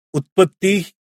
उत्पत्ती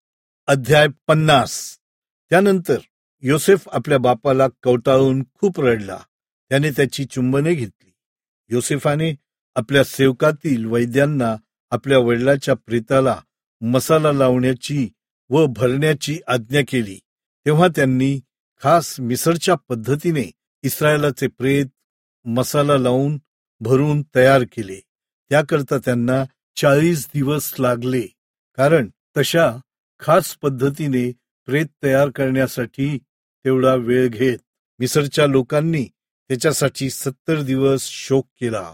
अध्याय 50. त्यानंतर योसेफ आपल्या बापाला कवटाळून खूप रडला. त्याने त्याची चुंबने घेतली. योसेफाने आपल्या सेवकातील वैद्यांना आपल्या वडिलाच्या प्रेताला मसाला लावण्याची व भरण्याची आज्ञा केली. तेव्हा त्यांनी खास मिसळच्या पद्धतीने इस्रायलाचे प्रेत मसाला लावून भरून तयार केले. त्याकरता त्यांना 40 दिवस लागले, कारण तशा खास पद्धतीने प्रेत तयार करण्यासाठी तेवढा वेळ घेत. मिसरच्या लोकांनी त्याच्यासाठी 70 दिवस शोक केला.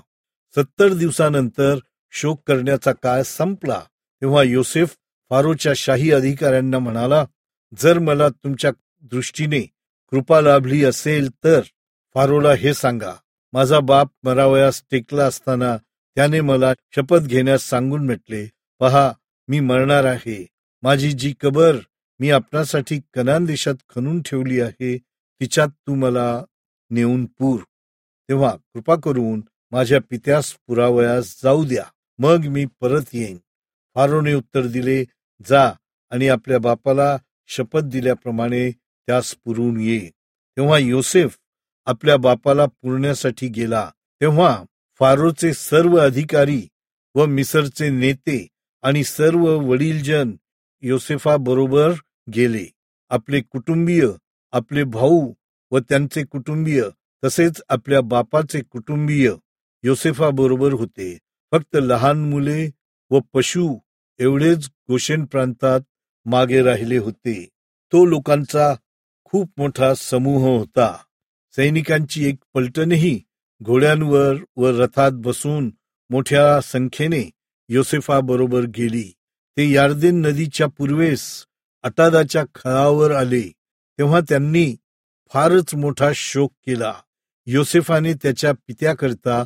70 दिवसानंतर शोक करण्याचा काळ संपला. तेव्हा योसेफ फारोच्या शाही अधिकाऱ्यांना म्हणाला, जर मला तुमच्या दृष्टीने कृपा लाभली असेल तर फारोला हे सांगा, माझा बाप मरावयास टेकला असताना त्याने मला शपथ घेण्यास सांगून म्हटले, पहा, मी मरणार आहे. माझी जी कबर मी आपणासाठी कनान देशात खणून ठेवली आहे, तिच्यात तू मला नेऊन पूर. तेव्हा कृपा करून माझ्या पित्यास पुरावयास जाऊ द्या, मग मी परत येईन. फारोने उत्तर दिले, जा आणि आपल्या बापाला शपथ दिल्याप्रमाणे त्यास पुरून ये. तेव्हा योसेफ आपल्या बापाला पुरण्यासाठी गेला. तेव्हा फारोचे सर्व अधिकारी व मिसरचे नेते आणि सर्व वडीलजन योसेफाबरोबर गेले. आपले कुटुंबीय, आपले भाऊ व त्यांचे कुटुंबीय तसेच आपल्या बापाचे कुटुंबीय योसेफाबरोबर होते. फक्त लहान मुले व पशु एवढेच गोशेन प्रांतात मागे राहिले होते. तो लोकांचा खूप मोठा समूह होता. सैनिकांची एक पलटणही घोड्यांवर व रथात बसून मोठ्या संख्येने योसेफाबरोबर गेली. ते यार्देन नदीच्या पूर्वेस अटादाच्या खळावर आले. तेव्हा त्यांनी फारच मोठा शोक केला. योसेफाने त्याच्या पित्याकरता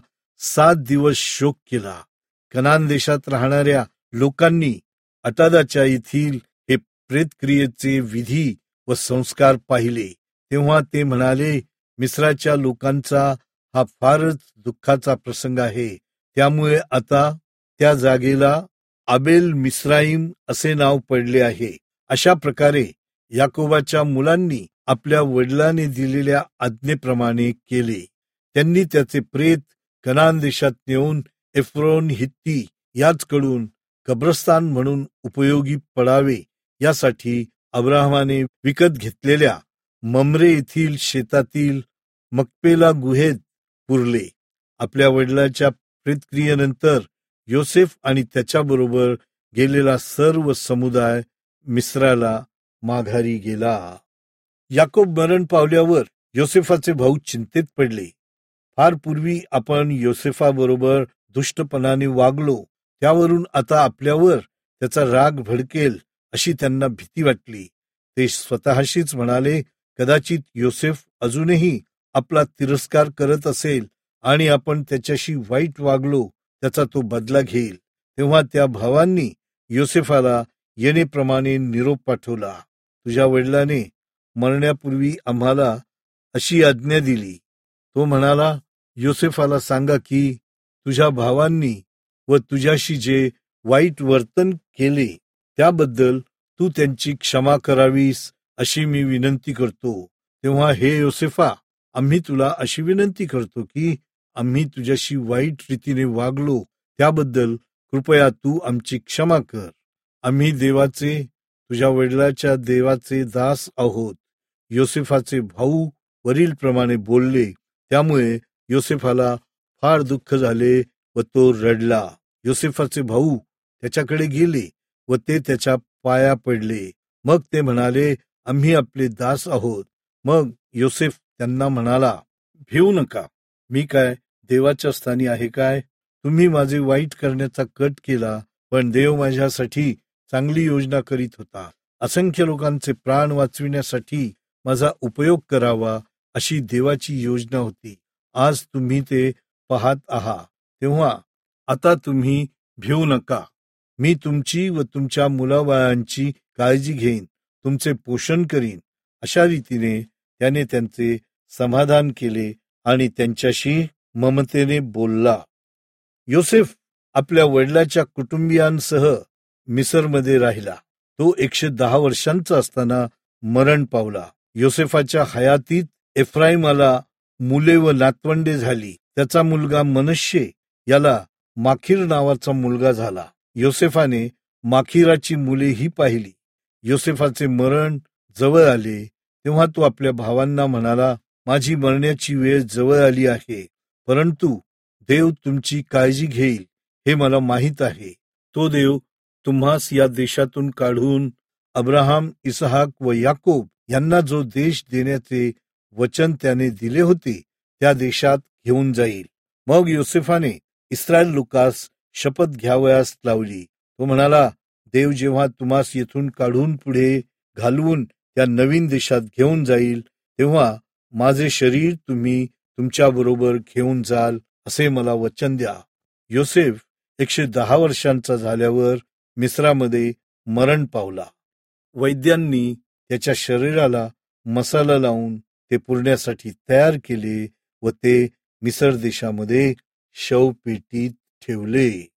7 दिवस शोक केला. कनान देशात राहणाऱ्या लोकांनी अटादाच्या येथील हे प्रेतक्रियेचे विधी व संस्कार पाहिले. तेव्हा ते म्हणाले, मिस्राच्या लोकांचा हा फारच दुःखाचा प्रसंग आहे. त्यामुळे आता त्या जागेला आबेल मिस्राईम असे नाव पडले आहे. अशा प्रकारे याकोबाच्या मुलांनी आपल्या वडिलांनी दिलेल्या आज्ञेप्रमाणे केले. त्यांनी त्याचे प्रेत कनान देशात नेऊन एफ्रोन हित्ती याचकडून कब्रस्तान म्हणून उपयोगी पडावे यासाठी अब्राहमाने विकत घेतलेल्या ममरे येथील शेतातील मकपेला गुहेत पुरले. आपल्या वडिलाच्या प्रेतक्रियेनंतर योसेफ आणि त्याच्याबरोबर गेलेला सर्व समुदाय मिस्राला माघारी गेला. याकोब मरण पावल्यावर योसेफाचे भाऊ चिंतेत पडले. फार पूर्वी आपण योसेफाबरोबर दुष्टपणाने वागलो, त्यावरून आता आपल्यावर त्याचा राग भडकेल अशी त्यांना भीती वाटली. ते स्वतःशीच म्हणाले, कदाचित योसेफ अजूनही आपला तिरस्कार करत असेल आणि आपण त्याच्याशी वाईट वागलो त्याचा तो बदला घेईल. तेव्हा त्या भावांनी योसेफाला येणेप्रमाणे निरोप पाठवला. तुझ्या वडिलाने मरण्यापूर्वी आम्हाला अशी आज्ञा दिली. तो म्हणाला, योसेफाला सांगा की तुझ्या भावांनी व तुझ्याशी जे वाईट वर्तन केले त्याबद्दल तू त्यांची क्षमा करावीस अशी मी विनंती करतो. तेव्हा हे योसेफा, आम्ही तुला अशी विनंती करतो की आम्ही तुझ्याशी वाईट रीतीने वागलो त्याबद्दल कृपया तू आमची क्षमा कर. आम्ही देवाचे, तुझ्या वडिलाच्या देवाचे दास आहोत. योसेफाचे भाऊ वरीलप्रमाणे बोलले. त्यामुळे योसेफाला फार दुःख झाले व तो रडला. योसेफाचे भाऊ त्याच्याकडे गेले व ते त्याच्या पाया पडले. मग ते म्हणाले, आम्ही आपले दास आहोत. मग योसेफ त्यांना म्हणाला, भिवू नका, मी काय देवाच्या स्थानी आहे काय? तुम्ही माझे वाईट करण्याचा कट केला, पण देव माझ्यासाठी चांगली योजना करीत होता. असंख्य लोकांचे प्राण वाचविण्यासाठी माझा उपयोग करावा अशी देवाची योजना होती. आज तुम्ही ते पाहत आहात. तेव्हा आता तुम्ही भिवू नका. मी तुमची व तुमच्या मुलाबाळांची काळजी घेईन, तुमचे पोषण करीन. अशा रीतीने त्याने त्यांचे समाधान केले आणि त्यांच्याशी ममतेने बोलला. योसेफ आपल्या वडिलाच्या कुटुंबियांसह मिसरमध्ये राहिला. तो 110 वर्षांचा असताना मरण पावला. योसेफाच्या हयातीत एफ्राईमाला मुले व नातवंडे झाली. त्याचा मुलगा मनश्शे याला माखीर नावाचा मुलगा झाला. योसेफाने माखीराची मुलेही पाहिली. योसेफाचे मरण जवळ आले तेव्हा तो आपल्या भावांना म्हणाला, माझी मरण्याची वेळ जवळ आली आहे, परंतु देव तुमची काळजी घेईल हे मला माहीत आहे. तो देव तुम्हास या देशातून काढून अब्राहाम, इसहाक व याकोब यांना जो देश देण्याचे वचन त्याने दिले होते त्या देशात घेऊन जाईल. मग योसेफाने इस्रायल लोकास शपथ घ्यावयास लावली. तो म्हणाला, देव जेव्हा तुम्हास येथून काढून पुढे घालवून त्या नवीन देशात घेऊन जाईल तेव्हा माझे शरीर तुम्ही तुमच्याबरोबर घेऊन जाल असे मला वचन द्या. योसेफ 110 वर्षांचा झाल्यावर मिस्रामध्ये मरण पावला. वैद्यांनी त्याच्या शरीराला मसाला लावून ते पुरण्यासाठी तयार केले व ते मिसर देशामध्ये शवपेटीत ठेवले.